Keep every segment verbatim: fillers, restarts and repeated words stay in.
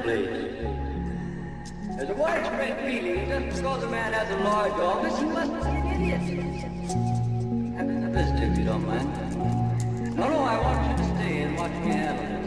please. There's a widespread feeling that because a man has a large office, he must be an idiot. Have a visit if you don't mind. No, no, I want you to stay and watch me handle it.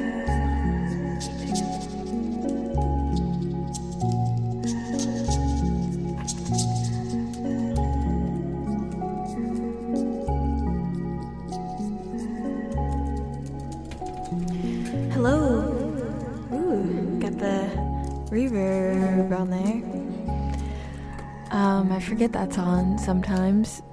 Hello. Ooh, got the reverb on there. Um, I forget that's on sometimes.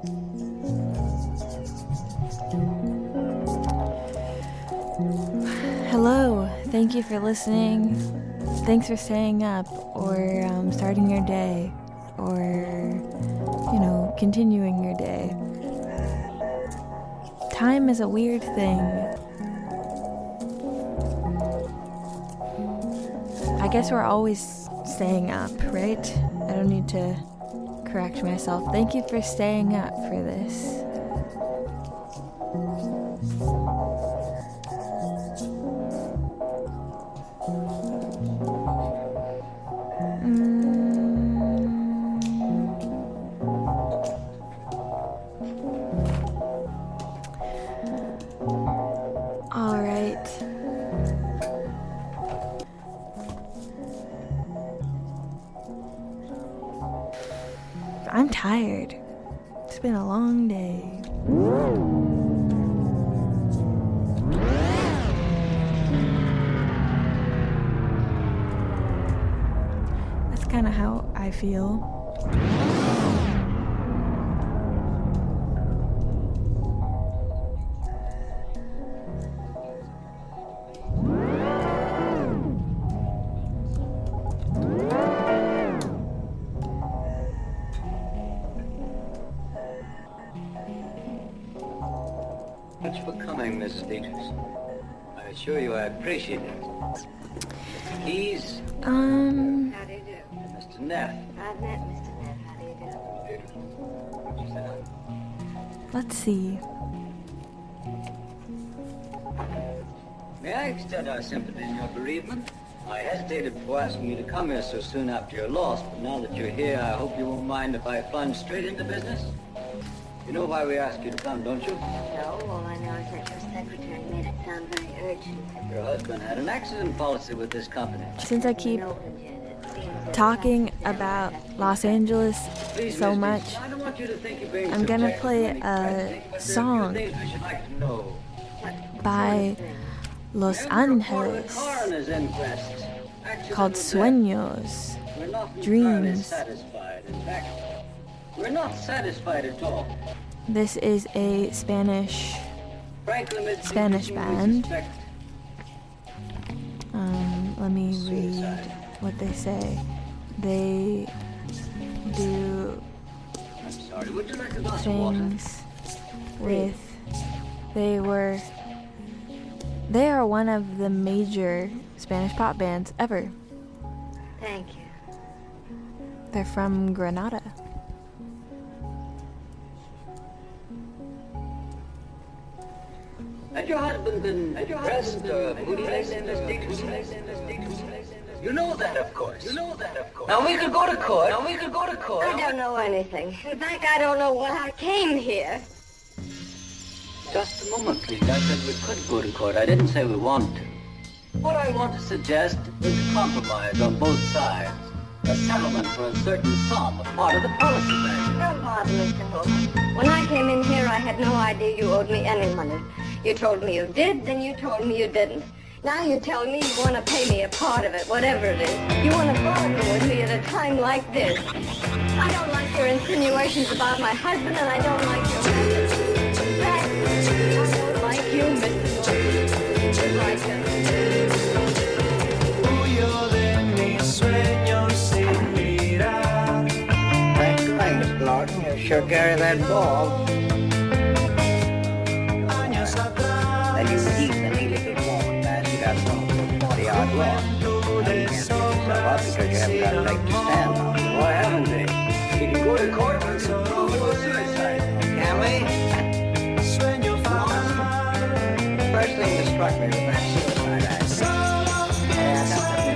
Hello. Thank you for listening. Thanks for staying up or um, starting your day or, you know, continuing your day. Time is a weird thing. I guess we're always staying up, right? I don't need to correct myself. Thank you for staying up for this. I'm tired. It's been a long day. That's kind of how I feel. Thanks for coming, Missus Peters. I assure you I appreciate it. Mister Keys? Um... How do you do? Mister Neff? I've met Mister Neff. How do you do? Would you sit down? Let's see. May I extend our sympathy in your bereavement? I hesitated before asking you to come here so soon after your loss, but now that you're here, I hope you won't mind if I plunge straight into business. You know why we asked you to come, don't you? No, all I know is that your secretary made it sound very urgent. Your husband had an accident policy with this company. Since I keep No, but yet it seems talking about Los Angeles Please, so Miss much, Peters, I don't want you to think you're being I'm gonna subjective play to any a questioning, but there are song things we should like to know. by Los Remember, report of the Angeles coroner's inquest. Accidental called death. Sueños. We're not entirely Dreams. satisfied. In fact, we're not satisfied at all. This is a Spanish Frankly, Miss Spanish Peters, we band. suspect Um, let me read Suicide. what they say. They do I'm sorry. Would you like a glass of water? things with, they were, they are one of the major Spanish pop bands ever. Thank you. They're from Granada. Had your husband been had your husband uh, bootyless in this Peters? You know that, of course. You know that, of course. Now we could go to court. Now we could go to court. I don't know anything. In fact, I don't know why I came here. Just a moment, please. I said we could go to court. I didn't say we want to. What I want to suggest is a compromise on both sides. A settlement for a certain sum, a part of the policy value. Don't bother, Mister Hook. When I came in here, I had no idea you owed me any money. You told me you did, then you told me you didn't. Now you tell me you want to pay me a part of it, whatever it is. You want to bargain with me at a time like this. I don't like your insinuations about my husband, and I don't like your methods. In fact, I don't like you, Mister Hook. Like him. Huyo de mis sueños sin mirar. Thanks, thanks, Mister Norton. You sure carry that ball. Años atrás. Then you keep the needle before as you got some forty-yard loss. Now you can't pick yourself up because you haven't got a leg to stand on. Why haven't they? You can go to court and prove it was suicide. Can we? Sueño fatal. First thing that struck me was that suicide act. Yeah, I got the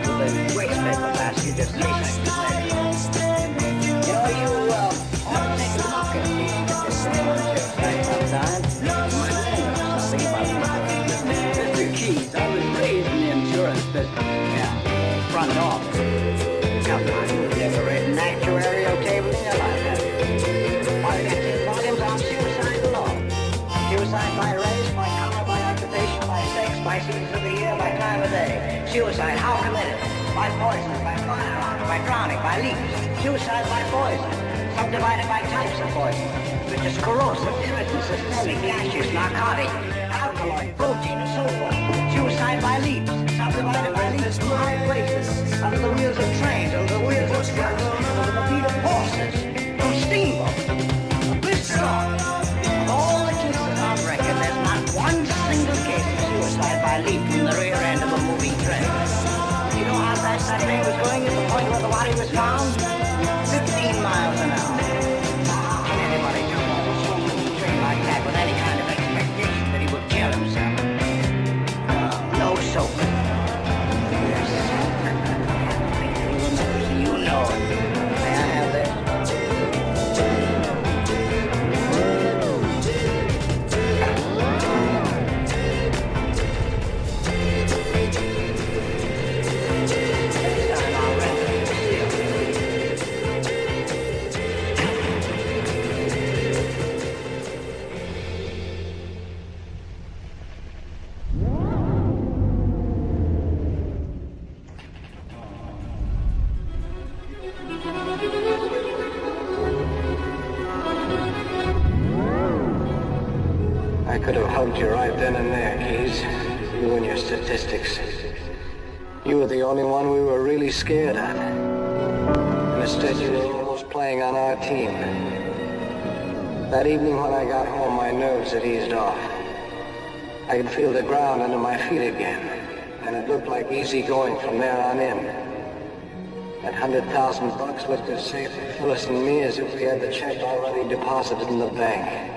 this case. You know, you uh, ought to take a look at these statistics sometime. You might learn something about them. Mister Keys, I was raised in the insurance business. Yeah, front office. Come on, you've never read an actuarial table in your life, have you? Why, you got ten volumes on suicide law. Suicide by race, by color, by occupation, by sex, by season of the year, by time of day. Suicide, how committed? By poison, by firearm, by drowning, by leaks. Suicide by poison, subdivided by types of poison, which is corrosive, irritant, systemic, gaseous, narcotic, alkaloid, protein, and so forth. Suicide by leaps, subdivided by leaps to high places, under the wheels of trains, under the wheels of trucks, under the feet of horses, from steamboats. Listen on. Of all the cases on record, there's not one single case of suicide by leap from the rear end of a moving train. You know how fast that train was going at the point where the body was found? fifteen miles an hour. Can anybody jump off a slow-moving train like that with any kind of expectation that he would kill himself? Uh, no soap. Yes. You know it. May I have this? I could have hugged you right then and there, Keys. You and your statistics. You were the only one we were really scared of. And instead you were almost playing on our team. That evening when I got home, my nerves had eased off. I could feel the ground under my feet again. And it looked like easy going from there on in. That hundred thousand bucks looked as safe for Phyllis and me as if we had the check already deposited in the bank.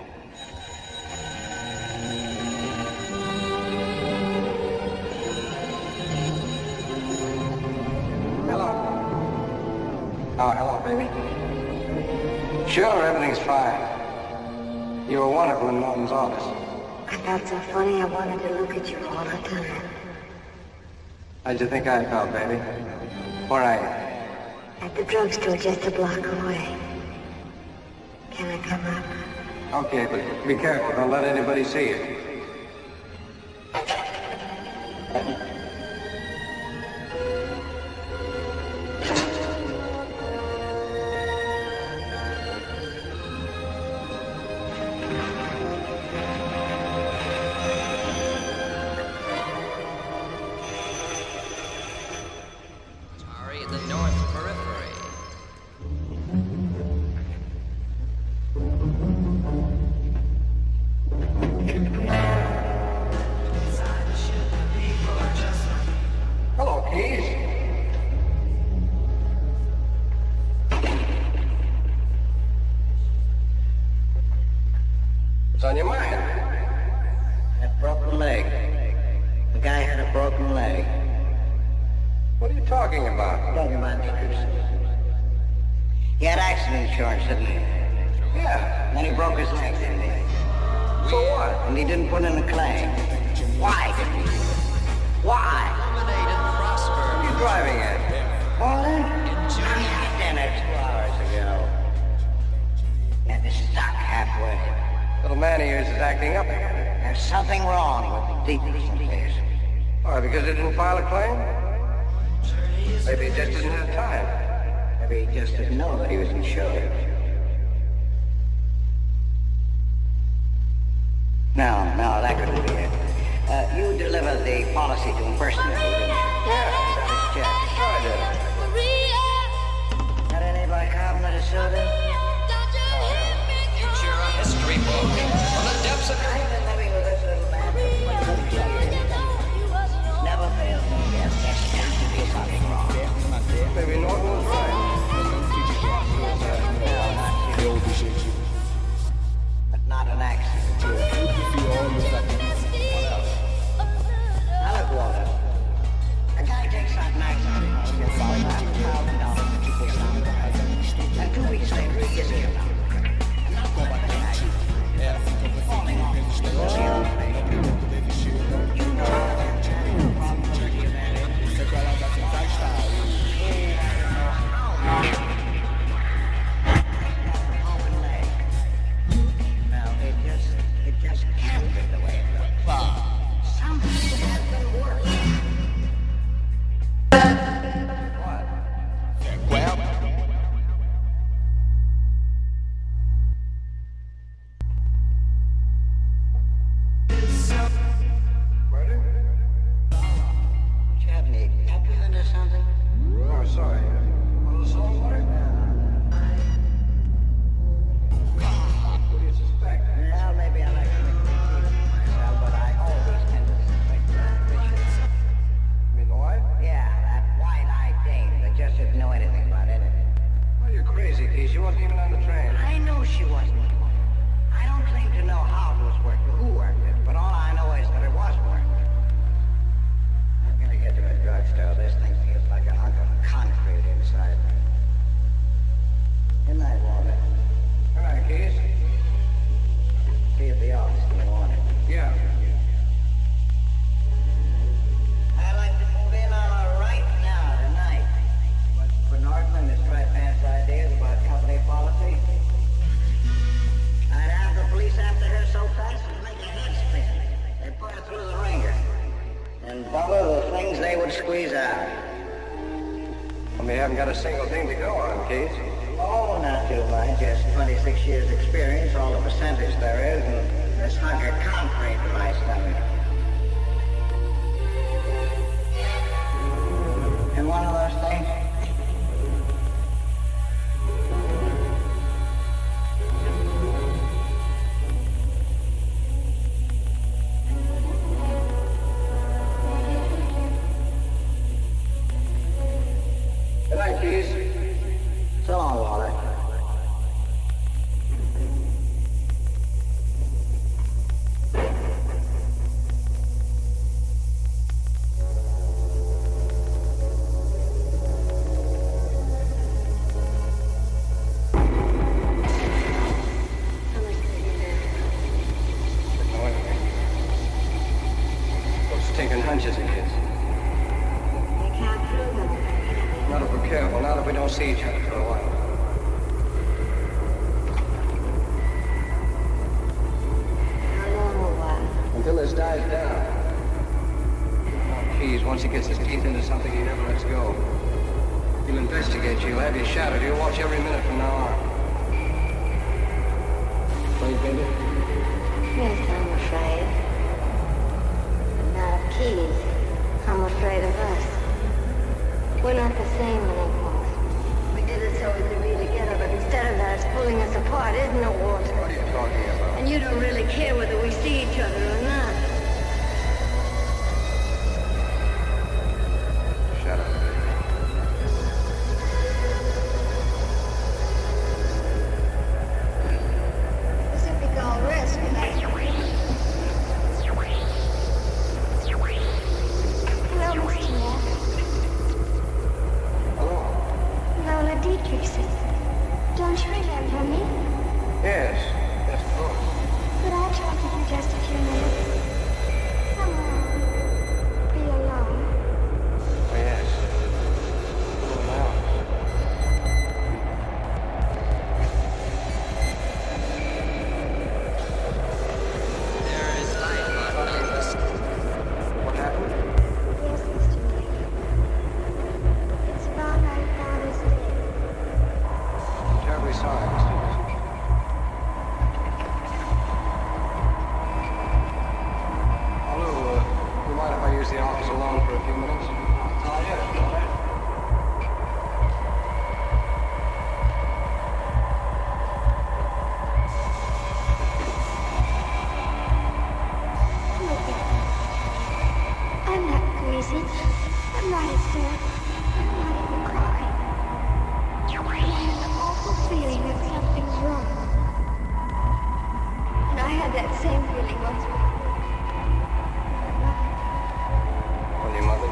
Oh, hello, baby. Sure, everything's fine. You were wonderful in Norton's office. I felt so funny I wanted to look at you all the time. How'd you think I felt, baby? Where are you? At the drugstore just a block away. Can I come up? Okay, but be careful. Don't let anybody see you. What's on your mind? That broken leg. The guy had a broken leg. What are you talking about? Talking about Nickerson. He had accident insurance, didn't he? Yeah. And then he broke his leg, didn't he? So what? And he didn't put in a claim. Why didn't he? Why? What are you driving at? Walter? I had dinner two hours ago. And it's stuck halfway. Little man of yours is acting up again. There's something wrong with the Dickerson case. Why, because he didn't file a claim? Maybe he just didn't have time. Maybe he just didn't know that he was insured. No, no, that couldn't be it. Uh, you delivered the policy to him personally, didn't you? Yeah. That is check. Sure I did. Got any bicarbonate of soda? Future history book from the depths of I've been living with this little man for twenty years. Never failed me yet. There's got to be something wrong. Maybe Norton was right. No, not you. But not an accident. Now look, Walter. A guy He's angry, is he not? And not one thing I do. Falling off the wall. You know the problem with humanity. Open leg. Now, it just, it just can't be the way it looks. Something has been working.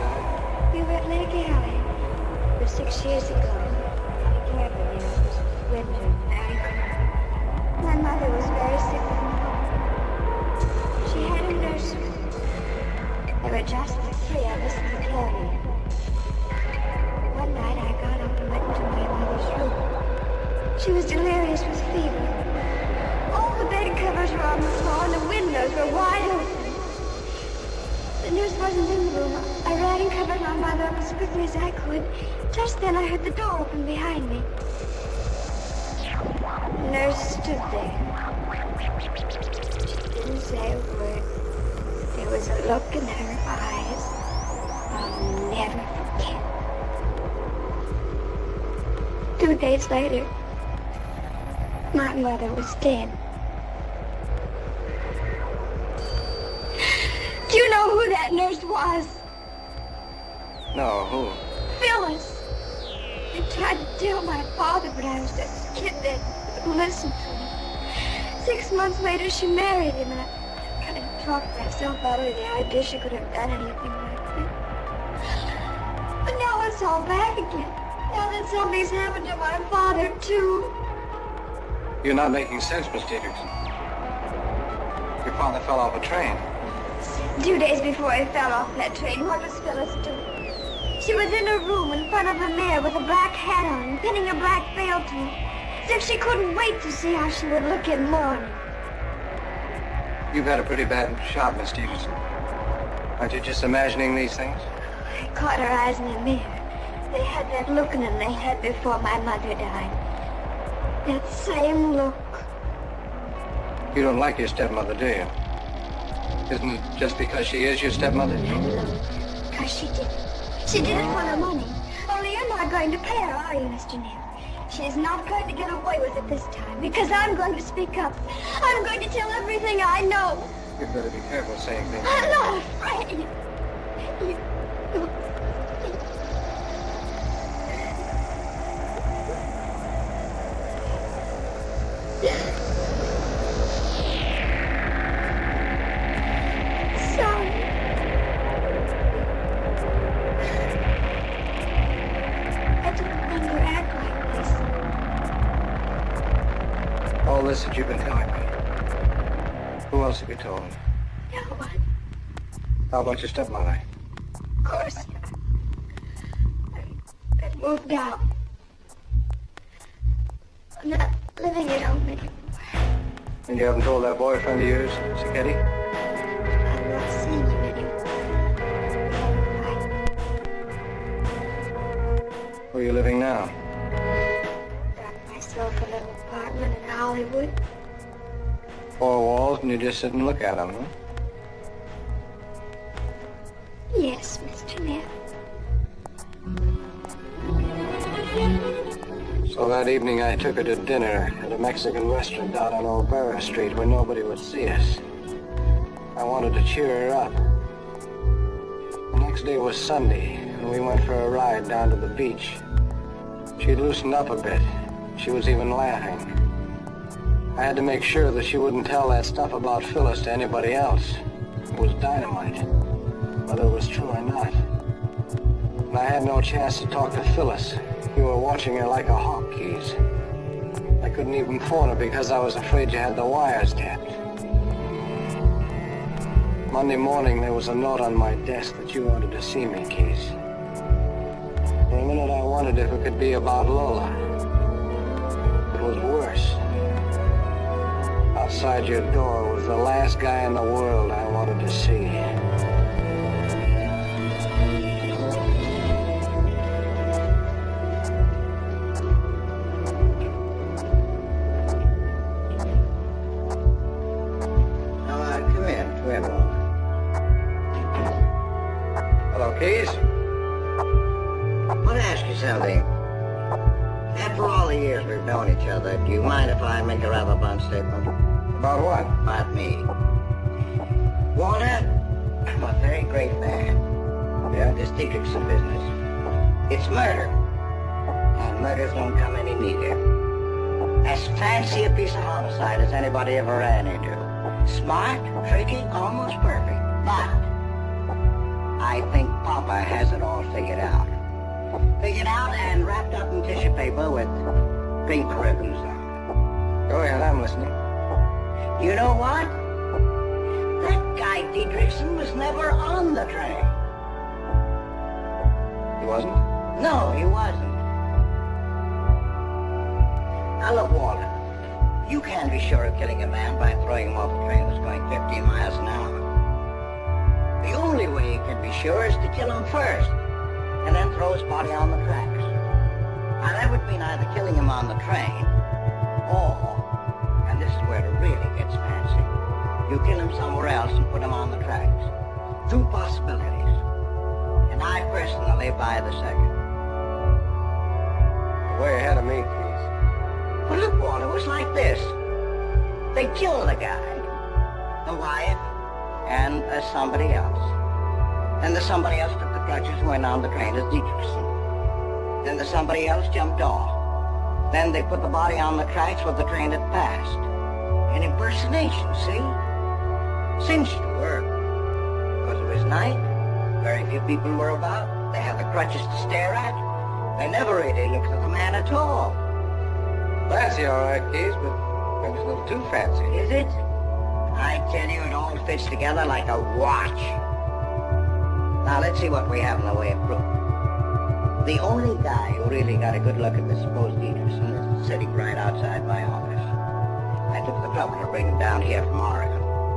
Six years ago, I cared for you. winter, very cold. My mother was very sick with pneumonia. She had a nursery. There were just the three of us in the carrier. One night I got up and went into my mother's room. She was delirious with fever. All the bed covers were on the floor and the windows were wide open. The nurse wasn't in the room. I ran and covered my mother up as quickly as I could. Just then I heard the door open behind me. The nurse stood there. She didn't say a word. There was a look in her eyes I'll never forget. Two days later, my mother was dead. Do you know who that nurse was? No, who? Phyllis. I tried to tell my father, but I was just a kid that wouldn't listen to me. Six months later, she married him, and I kind of talked myself out of the idea she could have done anything like that. But now it's all back again. Now that something's happened to my father, too. You're not making sense, Miss Dietrichson. Your father fell off a train. Two days before he fell off that train, what was Phyllis doing? She was in her room in front of a mirror with a black hat on, pinning a black veil to her, as if she couldn't wait to see how she would look in mourning. You've had a pretty bad shot, Miss Stevenson. Aren't you just imagining these things? I caught her eyes in the mirror. They had that look in them they had before my mother died. That same look. You don't like your stepmother, do you? Isn't it just because she is your stepmother? Because she did. She did it for her money. Only you're not going to pay her, are you, Mister Neal? She is not going to get away with it this time, because I'm going to speak up. I'm going to tell everything I know. You'd better be careful saying things. I'm not afraid. You... All this that you've been telling me. Who else have you told? No one. How about your stepmother? Of course. I, I moved out. I'm not living at home anymore. And you haven't told that boyfriend of yours, Sacchetti? I'm not seeing him anymore. Where are you living now? Got myself a little apartment in Hollywood. Four walls and you just sit and look at them, huh? Yes, Mister Neal. So that evening I took her to dinner at a Mexican restaurant out on Old Barrow Street where nobody would see us. I wanted to cheer her up. The next day was Sunday, and we went for a ride down to the beach. She'd loosened up a bit. She was even laughing. I had to make sure that she wouldn't tell that stuff about Phyllis to anybody else. It was dynamite, whether it was true or not. And I had no chance to talk to Phyllis. You were watching her like a hawk, Keys. I couldn't even phone her because I was afraid you had the wires tapped. Monday morning, there was a note on my desk that you wanted to see me, Keys. For a minute, I wondered if it could be about Lola. It was worse. Outside your door was the last guy in the world I wanted to see. Keys? I want to ask you something. After all the years we've known each other, do you mind if I make a rather blunt statement? About what? About me. Walter, I'm a very great man. Yeah, this Dietrichson business. It's murder. And murders don't come any neater. As fancy a piece of homicide as anybody ever ran into. Smart, tricky, almost perfect. But I think Papa has it all figured out. Figured out and wrapped up in tissue paper with pink ribbons on. Go ahead, I'm listening. You know what? That guy Dietrichson was never on the train. He wasn't? No, he wasn't. Now look, Walter, you can't be sure of killing a man by throwing him off a train that's going fifteen miles an hour. The only way you can be sure is to kill him first, and then throw his body on the tracks. Now that would mean either killing him on the train, or, and this is where it really gets fancy, you kill him somewhere else and put him on the tracks. Two possibilities. And I personally buy the second. You're way ahead of me, Keys. Well, look, Walter, it was like this. They killed the guy, the wife, and uh, somebody else. Then the somebody else took the crutches and went on the train as Dietrichson. Then the somebody else jumped off. Then they put the body on the tracks where the train had passed. An impersonation, see? Cinched to work. Because it was night, very few people were about. They had the crutches to stare at. They never really looked at the man at all. Fancy, all right, Keys, but maybe it's a little too fancy. Is it? I tell you, it all fits together like a watch. Now, let's see what we have in the way of proof. The only guy who really got a good look at the supposed Dietrichson is sitting right outside my office. I took the trouble to bring him down here from Oregon.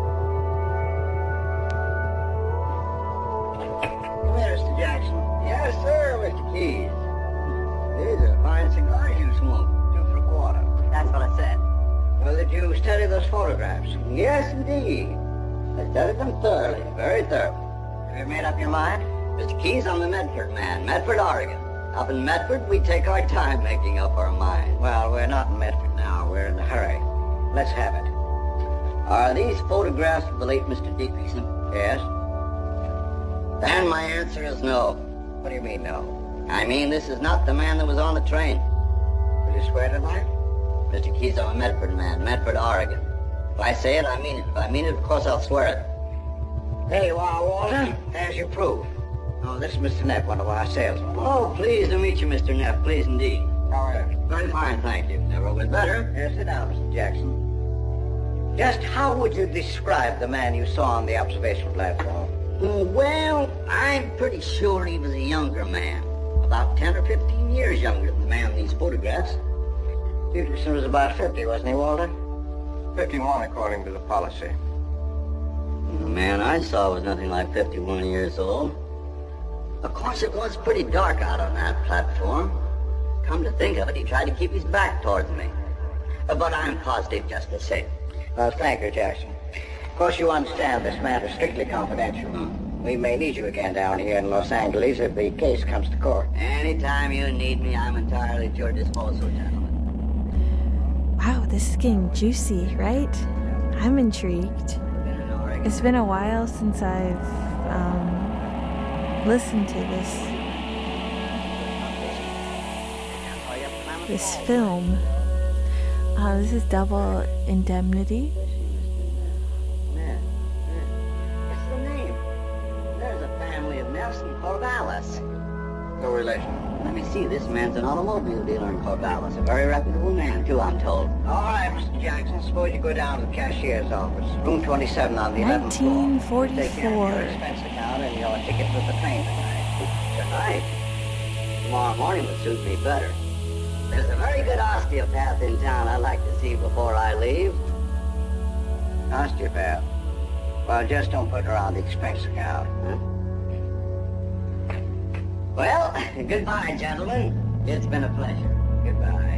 Come here, Mister Jackson. Yes, sir, Mister Keys. These are fine cigars you smoke. Two for a quarter. That's what I said. Well, did you study those photographs? Yes, indeed. I studied them thoroughly, very thoroughly. Have you made up your mind? Mister Keys, I'm a Medford man, Medford, Oregon. Up in Medford, we take our time making up our mind. Well, we're not in Medford now. We're in a hurry. Let's have it. Are these photographs of the late Mister Dietrichson? Yes. And my answer is no. What do you mean, no? I mean, this is not the man that was on the train. Will you swear to that? Mister Keys, I'm a Medford man, Medford, Oregon. If I say it, I mean it. If I mean it, of course, I'll swear it. There you are, Walter. There's your proof. Oh, this is Mister Neff, one of our salesmen. Oh, pleased to meet you, Mister Neff. Pleased indeed. How are you? Very fine, thank you. Never was better. Yes, sit down, Mister Jackson. Just how would you describe the man you saw on the observation platform? Mm, well, I'm pretty sure he was a younger man. About ten or fifteen years younger than the man in these photographs. Dietrichson was about fifty, wasn't he, Walter? fifty-one, according to the policy. The man I saw was nothing like fifty-one years old. Of course, it was pretty dark out on that platform. Come to think of it, he tried to keep his back towards me. Uh, But I'm positive just the same. Well, thank you, Jackson. Of course, you understand this matter is strictly confidential. Hmm. We may need you again down here in Los Angeles if the case comes to court. Anytime you need me, I'm entirely at your disposal, gentlemen. Wow, this is getting juicy, right? I'm intrigued. It's been a while since I've um, listened to this this film. Uh, this is Double Indemnity. Yeah, yeah. It's the name. There's a family of Nelson Corvallis. No relation. Let me see, this man's an automobile dealer in Corvallis. A very reputable man, too, I'm told. All right, Mister Jackson, suppose you go down to the cashier's office. Room twenty-seven on the eleventh floor. nineteen forty-four. Take care of your expense account and your ticket with the train tonight. Tonight? Tomorrow morning would suit me better. There's a very good osteopath in town I'd like to see before I leave. Osteopath? Well, just don't put her on the expense account, huh? Well, goodbye, gentlemen. It's been a pleasure. Goodbye.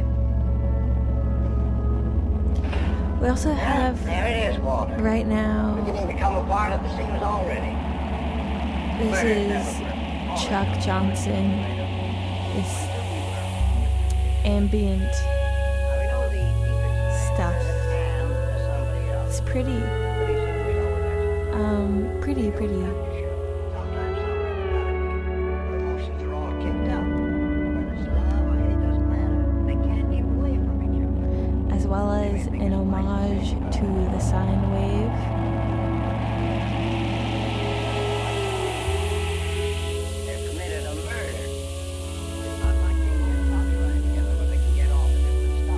We also have There it is, Walter. right now, Beginning to come apart at the seams already. this is Chuck Johnson. This ambient stuff. It's pretty, um, pretty, pretty. As well as an homage to the sine wave. They've committed a murder. It's not like they can get copyright together where they can get all the different stuff.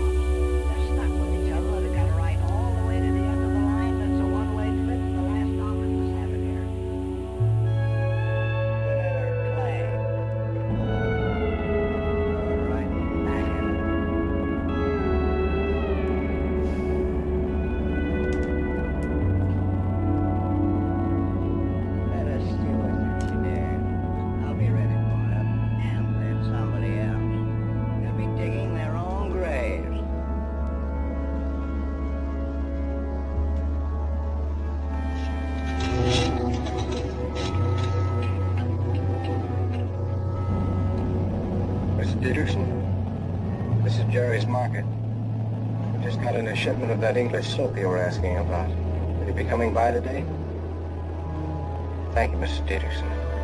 Dietrichson? This is Jerry's Market. We just got in a shipment of that English soap you were asking about. Will you be coming by today? Thank you, Missus Dietrichson.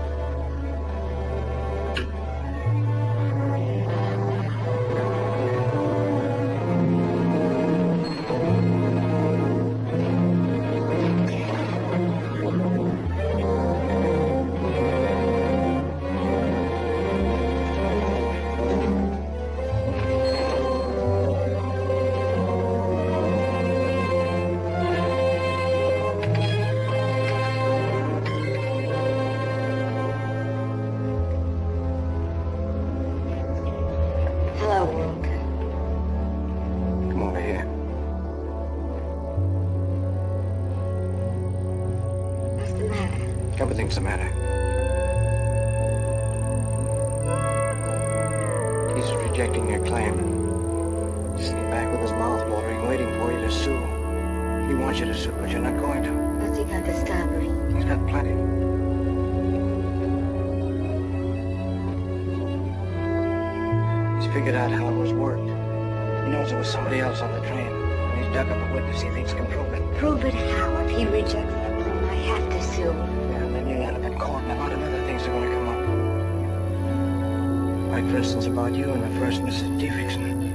Everything's the matter. He's rejecting your claim. Sitting back with his mouth watering, waiting for you to sue. He wants you to sue, but you're not going to. What's he got to stop me? He's got plenty. He's figured out how it was worked. He knows there was somebody else on the train. And he's dug up a witness he thinks can prove it. Prove it how? If he rejects that claim, I have to sue. You'll end up in court, and a lot of other things are going to come up. Like, for instance, about you and the first Missus Dietrichson.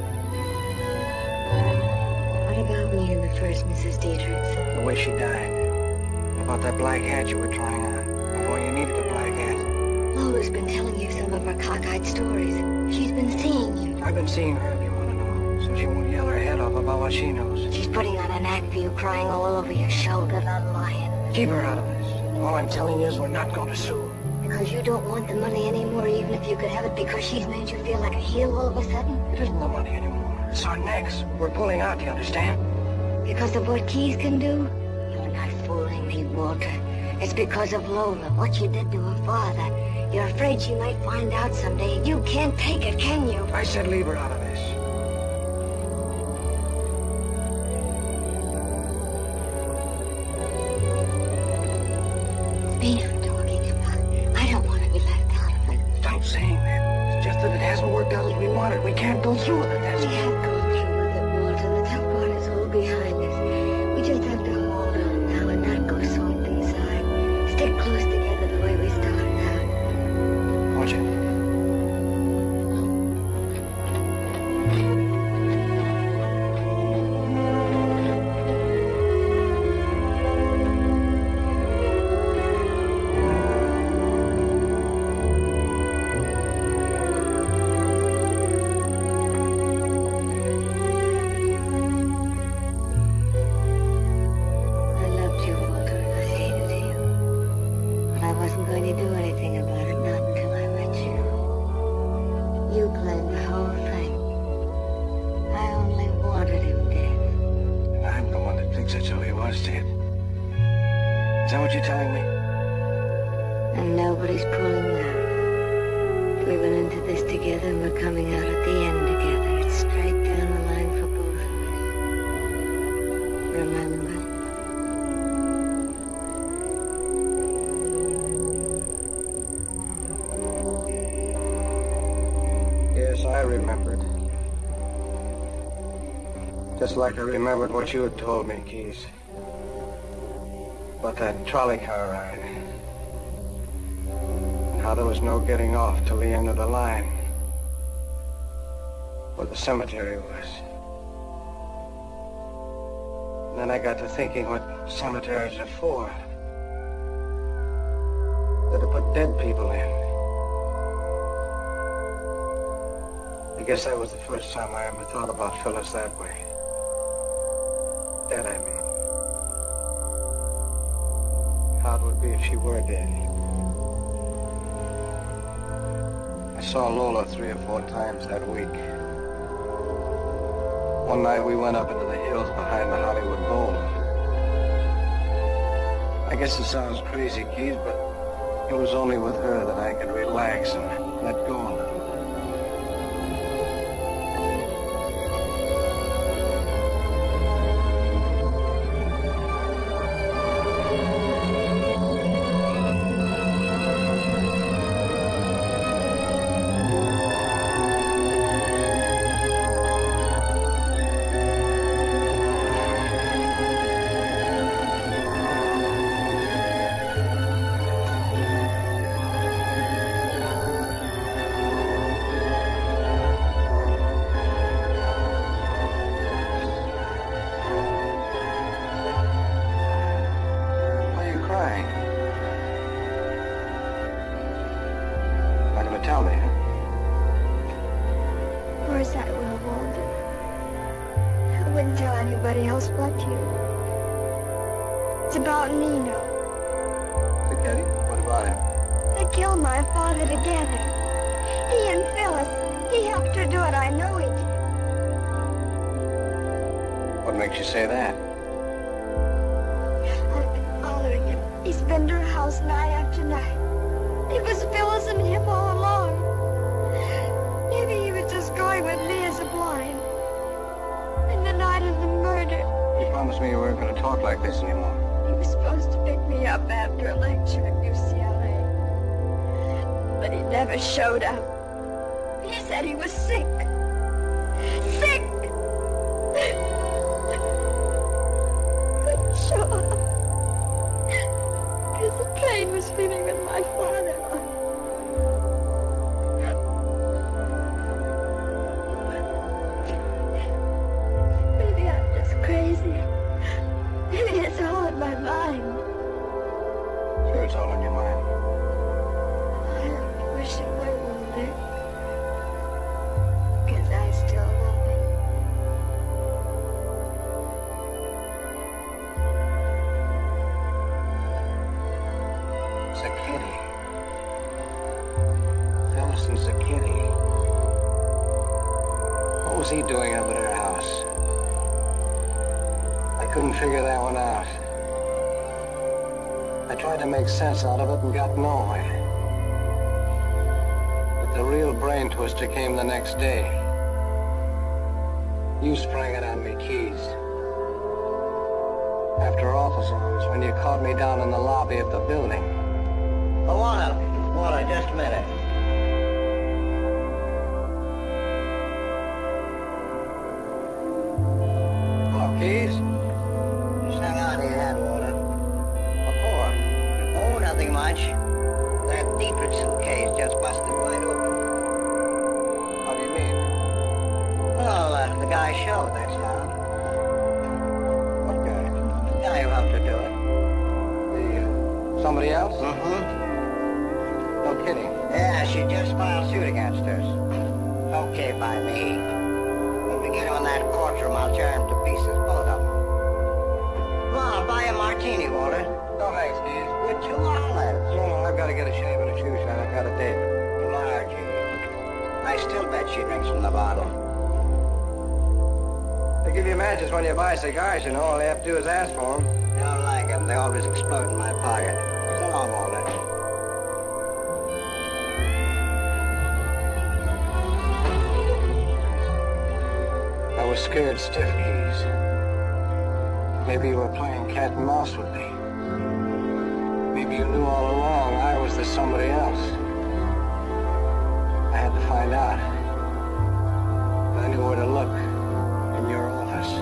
What about me and the first Missus Dietrichson? The way she died. About that black hat you were trying on. Before you needed a black hat. Lola's been telling you some of her cockeyed stories. She's been seeing you. I've been seeing her, if you want to know. So she won't yell her head off about what she knows. She's putting on an act for you, crying all over your shoulder, not lying. Keep her out of this. All I'm telling you is we're not going to sue. Because you don't want the money anymore, even if you could have it, because she's made you feel like a heel all of a sudden? It isn't the money anymore. It's our necks. We're pulling out, do you understand? Because of what Keys can do? You're not fooling me, Walter. It's because of Lola, what you did to her father. You're afraid she might find out someday. You can't take it, can you? I said leave her out of this. Me I'm talking about. I don't want to be left out of it. Stop saying that. It's just that it hasn't worked out as we wanted. We can't go through with it, that's We all. have gone through with it, Walter. The tough part is all behind us. We just have to hold on now and not go soft inside. Stick close together the way we started out. Won't you? I loved you, Walter, and I hated you. But I wasn't going to do anything about it, not until I met you. You planned the whole thing. I only wanted him dead. I'm the one that thinks that's how he was dead. Is that what you're telling me? And nobody's pulling out. We went into this together and we're coming out at the end together. It's straight down the line for both of us. Remember? Yes, I remembered. Just like I remembered what you had told me, Keys. About that trolley car ride. And how there was no getting off till the end of the line. Where the cemetery was. And then I got to thinking what cemeteries are for. They're to put dead people in. I guess that was the first time I ever thought about Phyllis that way. Dead, I mean. How it would be if she were dead. I saw Lola three or four times that week. One night we went up into the hills behind the Hollywood Bowl. I guess it sounds crazy, Keith, but it was only with her that I could relax and let go. course I will, Walter. I wouldn't tell anybody else but you. It's about Nino. Kitty? What about him? They killed my father together. He and Phyllis. He helped her do it. I know he did. What makes you say that? I've been following him. He's been to her house night after night. It was Phyllis and him all along. Maybe he was just going with me as a blind. And the night of the murder, You promised me you weren't going to talk like this anymore. he was supposed to pick me up after a lecture at U C L A. But he never showed up. He said he was sick. Sick! Couldn't show up. Because the train was leaving with my father. Maybe I'm just crazy. Maybe it's all in my mind. Sure, it's all in your mind. I wish it were older. Because I still love him. Zakitty. Phyllis and Zakitty. What was he doing up at her house? I couldn't figure that one out. I tried to make sense out of it and got nowhere. But the real brain twister came the next day. You sprang it on me, Keys. After office hours, when you caught me down in the lobby of the building. Oh, Walter, Walter, just a minute. Hello, Keys. Just hang on to your hat, Walter. What for? Oh, nothing much. That Dietrichson case just busted wide open. How do you mean? Well, uh, the guy showed, that's how. What guy? The guy who helped her do it. The, uh, somebody else? Mm-hmm. No kidding. Yeah, she just filed suit against us. Okay by me. When we get him in that courtroom, I'll tear him to pieces, both of them. Come on, I'll buy you a martini, Walter. No thanks, Keys. With two olives. No, no, I've got to get a shave and a shoe shine. I've got a date. Margie. I still bet she drinks from the bottle. They give you matches when you buy cigars, you know. All they have to do is ask for them. I don't like them. They always explode in my pocket. So long, Walter. I was scared stiff, Keys. Maybe you were playing cat and mouse with me. Maybe you knew all along I was the somebody else. I had to find out. But I knew where to look. In your office.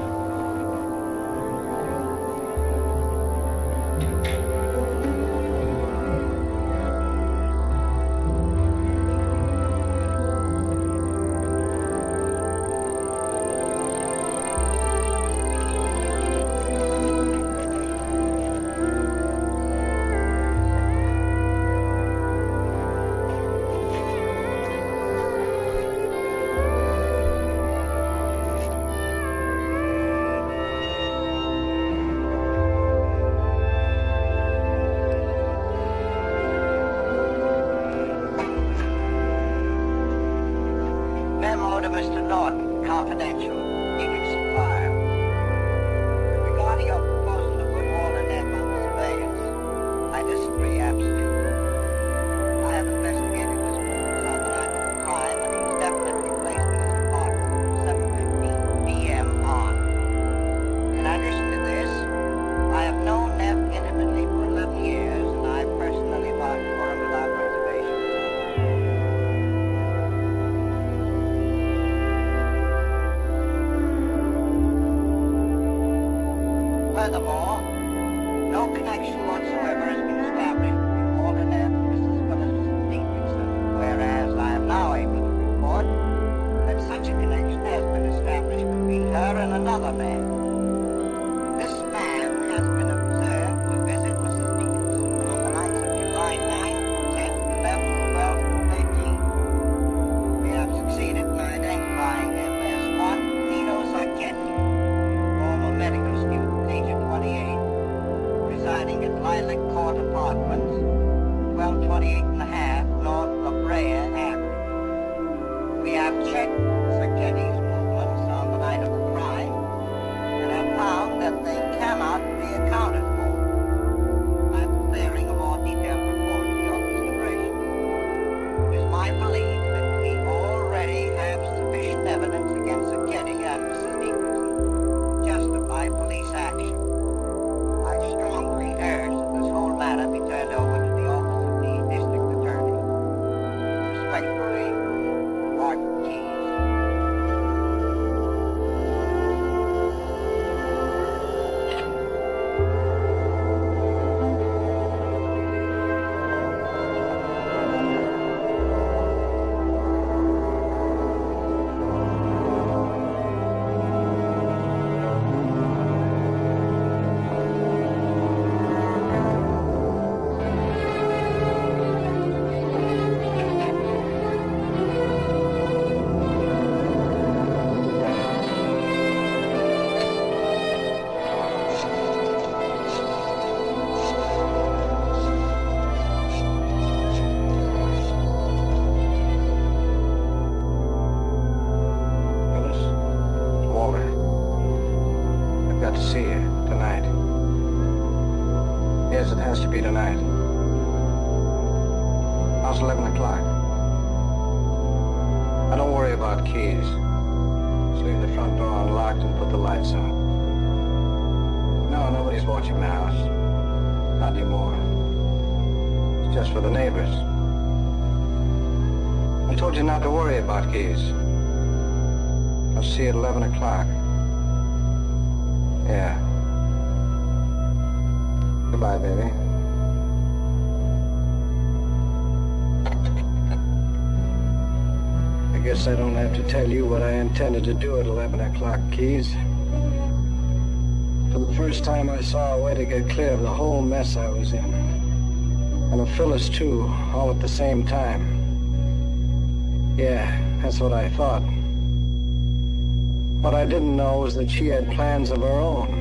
Memo to Mister Norton, confidential. Dietrichson file. Regarding your proposal to put Walter Neff under surveillance, I disagree absolutely. I have investigated this murder on the night of the crime, and he's definitely placed in his apartment from seven fifteen p m on. In addition to this, I have known Neff intimately for eleven years, and I personally vouch for him without reservation. Furthermore, no connection whatsoever has been established between Walter Neff and Missus Phyllis Dietrichson, whereas I am now able to report that such a connection has been established between her and another man. This man has been observed to visit Missus Dietrichson on the nights of July ninth, tenth, eleventh, twelfth, and thirteenth. We have succeeded in identifying have checked Sacchetti movements on the night of the crime and have found that they cannot be accounted for. I'm preparing a more detailed report for your consideration. It is my belief that we already have sufficient evidence against Sacchetti and Missus Nicholson to justify police action. I strongly urge that this whole matter be turned over to the office of the district attorney. Respectfully, Martin Keyes. Yes, it has to be tonight. Now it's eleven o'clock. Now don't worry about keys. Just leave the front door unlocked and put the lights on. No, nobody's watching the house. Not anymore. It's just for the neighbors. I told you not to worry about keys. I'll see you at eleven o'clock. Yeah. Goodbye, baby. I guess I don't have to tell you what I intended to do at eleven o'clock, Keys. For the first time, I saw a way to get clear of the whole mess I was in. And of Phyllis, too, all at the same time. Yeah, that's what I thought. What I didn't know was that she had plans of her own.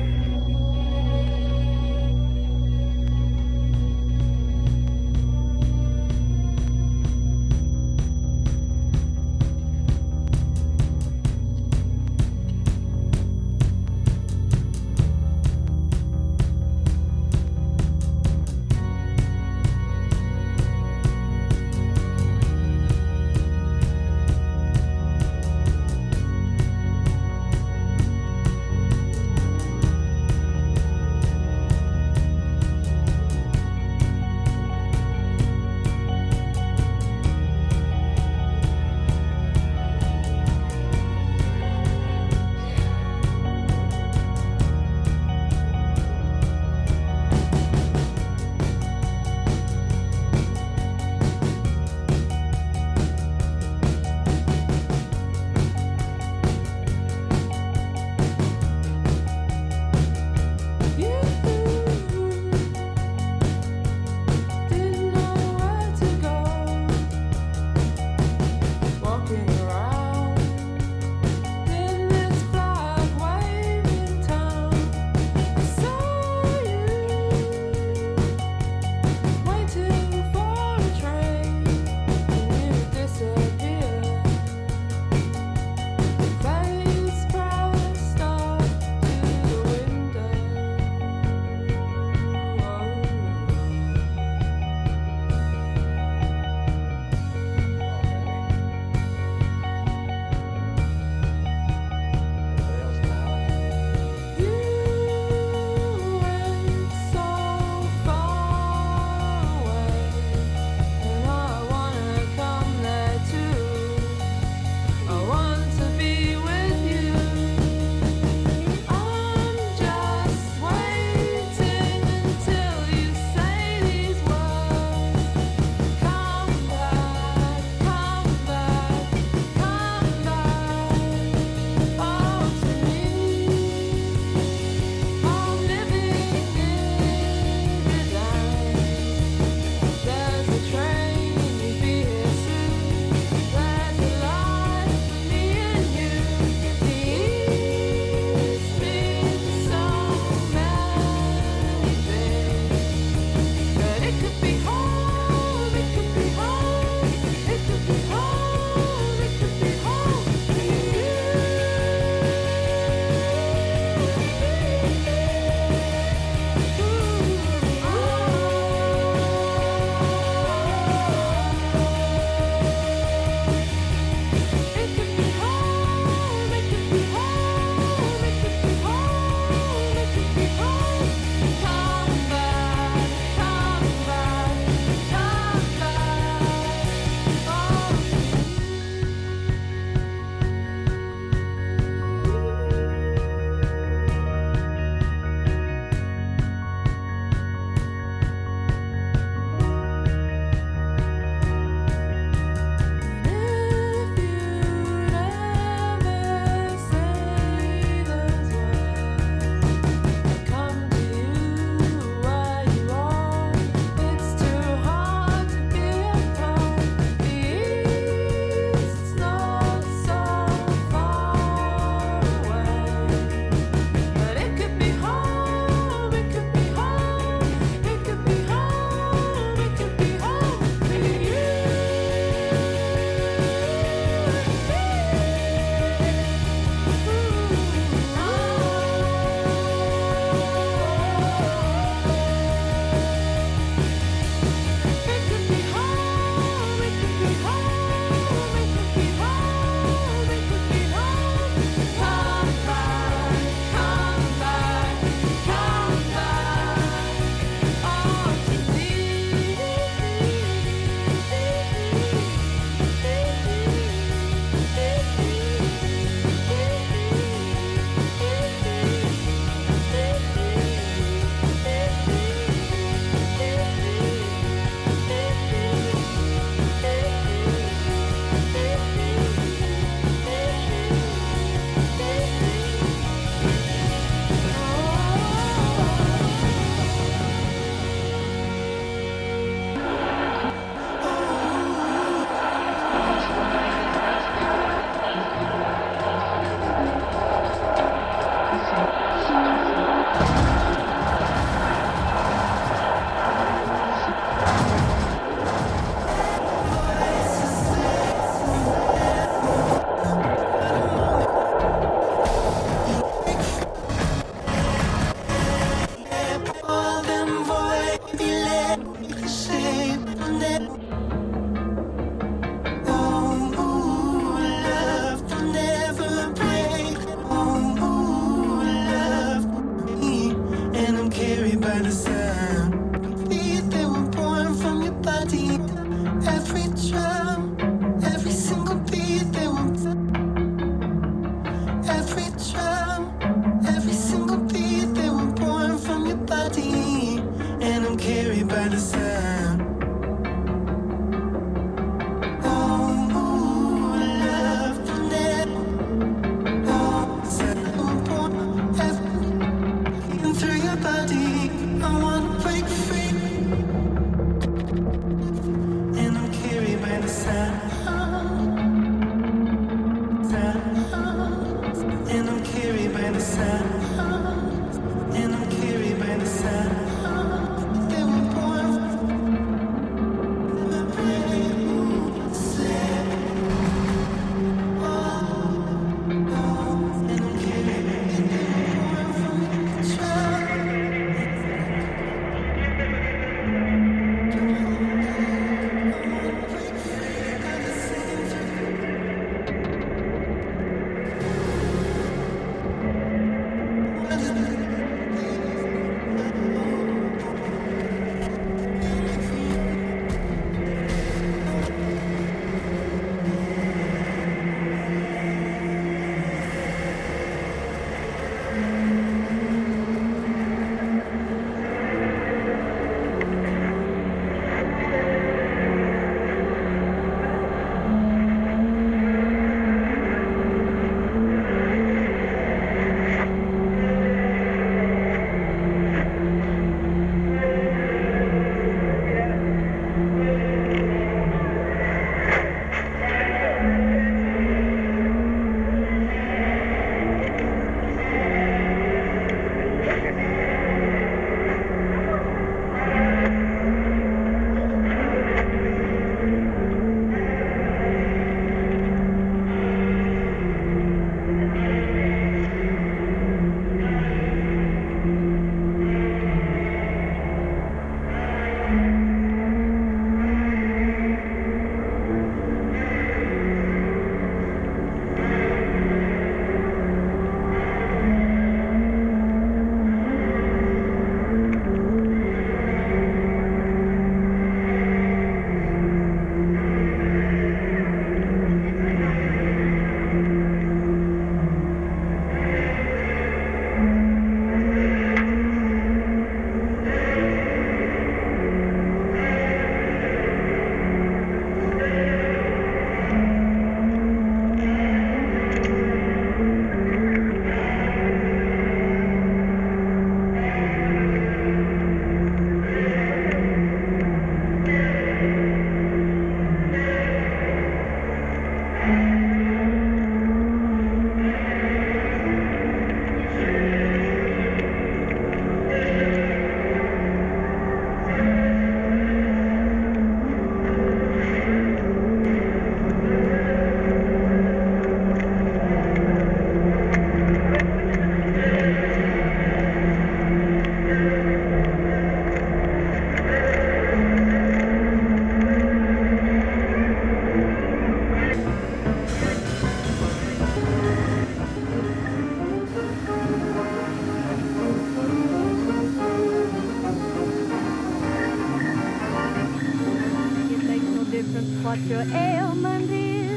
what your ailment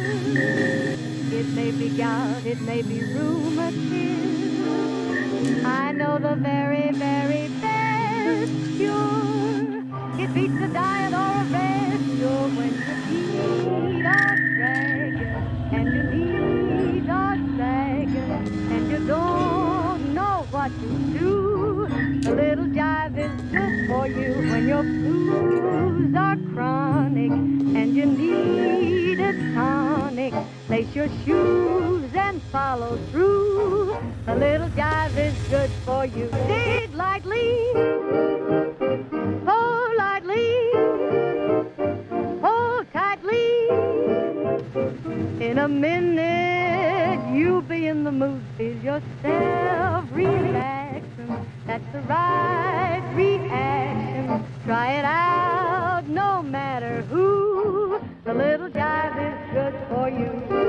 is. It may be gout, it may be rheumatism. I know the very, very best cure. It beats a diet or a rest cure when your feet are dragging and your knees are sagging and you don't know what to do. A little jive is good for you when your blues are chronic and you need a tonic. Lace your shoes and follow through. A little jive is good for you. Dig lightly, pull lightly, hold tightly. In a minute you'll be in the mood. Feel yourself relaxing. That's the right reaction. Try it out, no matter who. The little jive is good for you.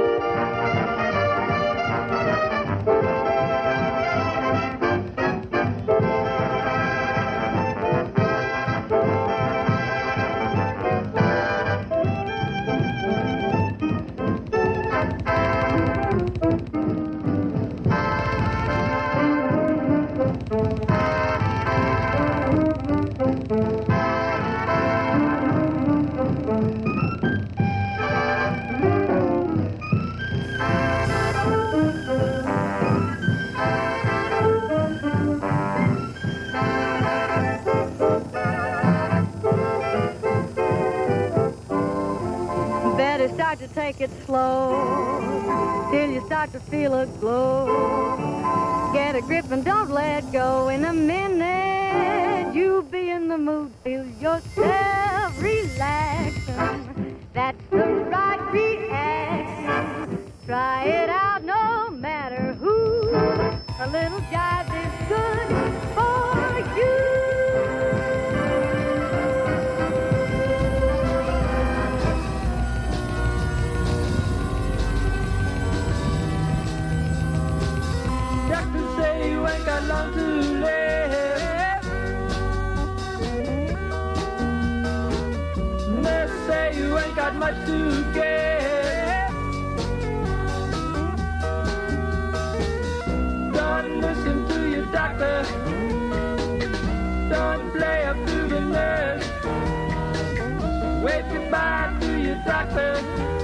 Start to take it slow till you start to feel a glow. Get a grip and don't let go. In a minute, you'll be in the mood. Feel yourself relaxing. That's the right reaction. Try it out no matter who. A little jive is good for you. Doctors say you ain't got long to live. Nurses say you ain't got much to give. Don't listen to your doctor. Don't play up to the nurse. Wave goodbye to your doctor.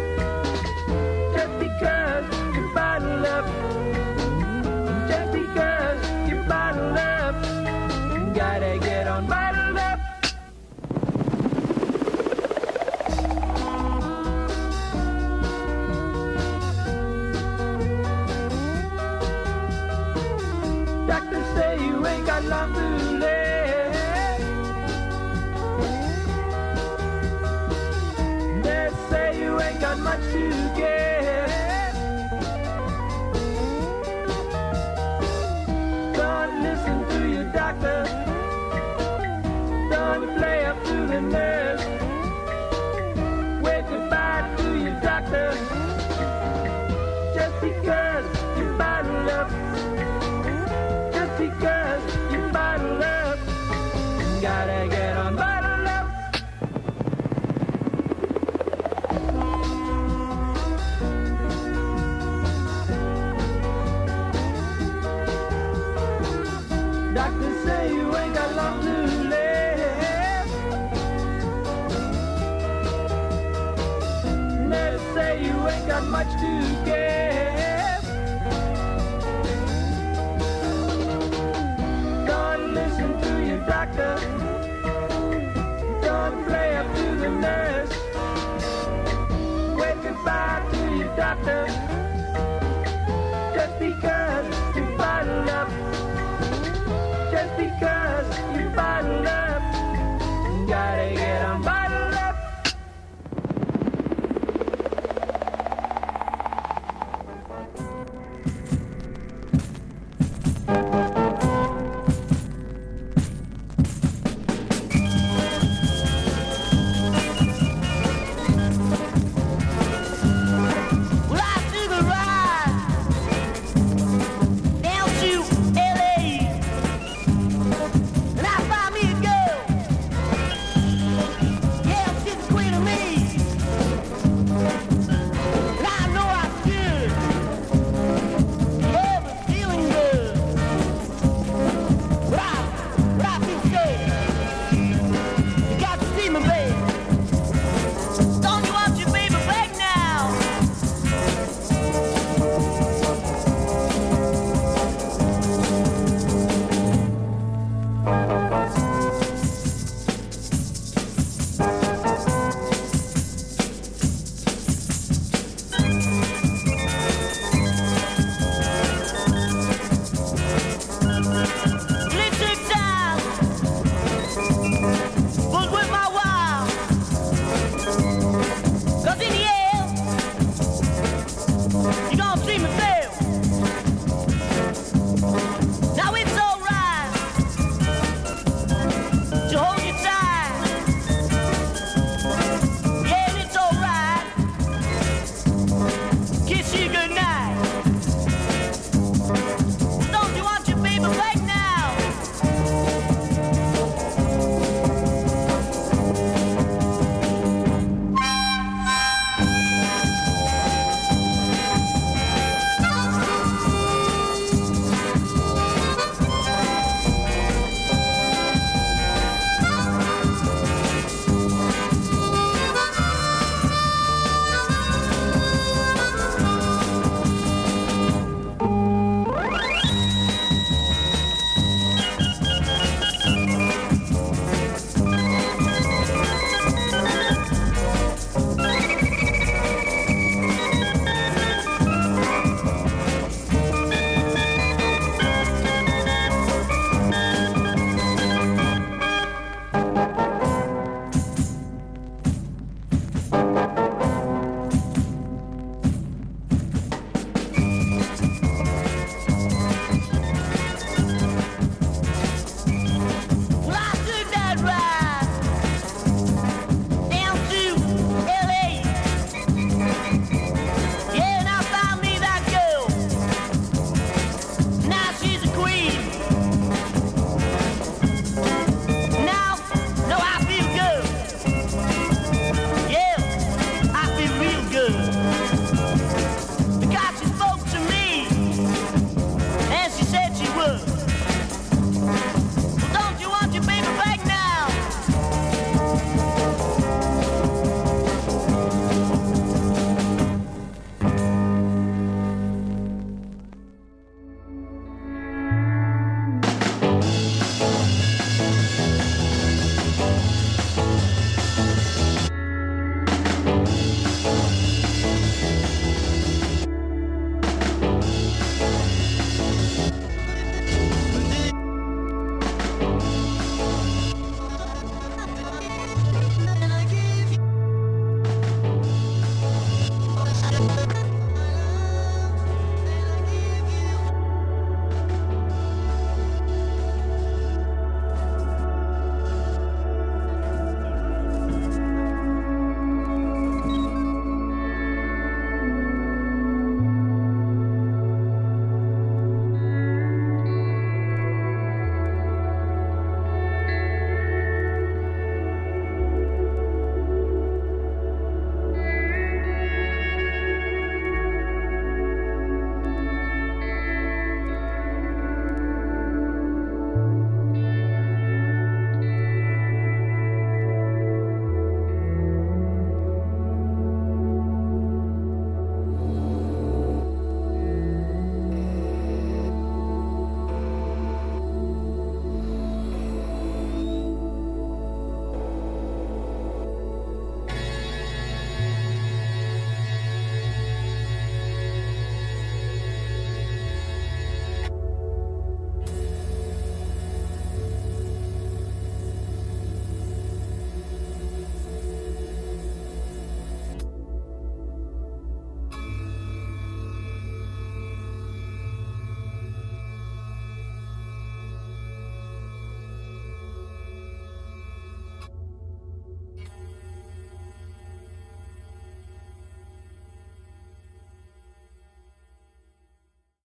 Just because you bottle up. Just because you bottled up, you gotta get on bottled up. Doctors say you ain't got long to live. They say you ain't got much to give. Doctor, don't play up to the nurse. Wave goodbye to your doctor. Just because you bottled up. Just because you bottled up. You gotta get on bottled up. Doctors say you ain't got long to live. Nurses say you ain't got much to give. Don't listen to your doctor. Don't play up to the nurse. Wave goodbye to your doctor. Just because you bottled up. Just because you bottled up, you gotta get on bottled up. Well, I see the ride down to L A. And I find me a girl. Yeah, she's the queen of me. And I know I should. Yeah, but feeling good. But I, but I feel sad. You got to see me, baby. Don't you want your baby back now? Electric time was with my wild. 'Cause in the air, you gonna see me fair.